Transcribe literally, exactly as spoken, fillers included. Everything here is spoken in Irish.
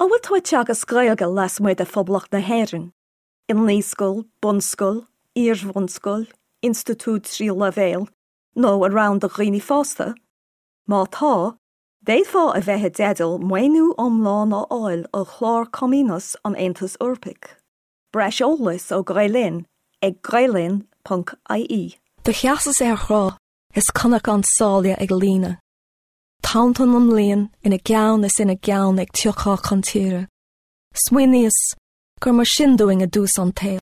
Táhail tú teagas Gaeilge leis muid a phoblach na hÉireann, in líscoil, bunscoil, iarmhunscoil, Institút Trí Levéil, nó around the Ghine Fásta, má tá, déad fá a bheitthe deadal muoinú omláin á áil ó chlár comínus an Aontas Eorpach. Breis ólas ó Gaelin ag gaelin punt I E. De cheasas ar chrá is connach an sália ag lína. Tauntan an líon ina gceann is ina gceann ag tiochá chun tíre. Smuoiníos gur mar sin doing a dús an tail.